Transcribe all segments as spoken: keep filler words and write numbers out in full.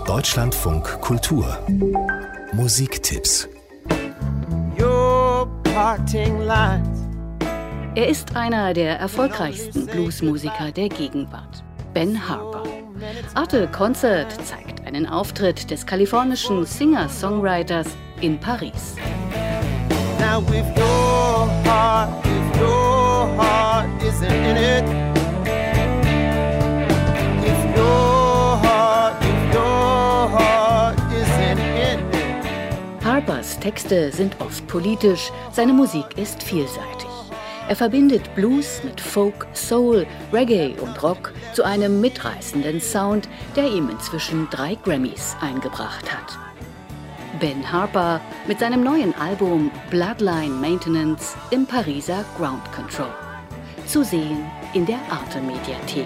Deutschlandfunk Kultur Musiktipps. Er ist einer der erfolgreichsten Bluesmusiker der Gegenwart, Ben Harper. Arte Concert zeigt einen Auftritt des kalifornischen Singer-Songwriters in Paris. Now if your heart, if your heart isn't in it, if your heart, if your heart isn't in it. Harpers Texte sind oft politisch, seine Musik ist vielseitig. Er verbindet Blues mit Folk, Soul, Reggae und Rock zu einem mitreißenden Sound, der ihm inzwischen drei Grammys eingebracht hat. Ben Harper mit seinem neuen Album Bloodline Maintenance im Pariser Ground Control. Zu sehen in der Arte-Mediathek.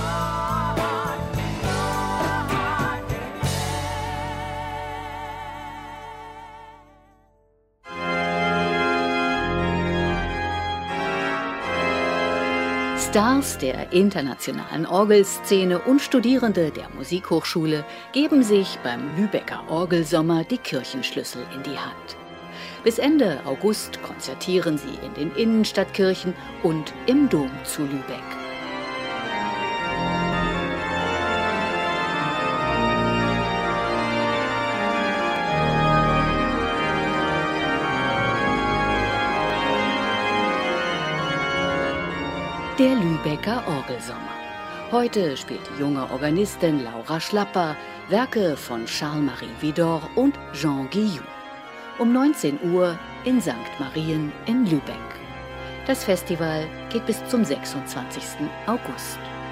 Stars der internationalen Orgelszene und Studierende der Musikhochschule geben sich beim Lübecker Orgelsommer die Kirchenschlüssel in die Hand. Bis Ende August konzertieren sie in den Innenstadtkirchen und im Dom zu Lübeck. Der Lübecker Orgelsommer. Heute spielt die junge Organistin Laura Schlapper Werke von Charles-Marie Widor und Jean Guillou. Um neunzehn Uhr in Sankt Marien in Lübeck. Das Festival geht bis zum sechsundzwanzigsten August.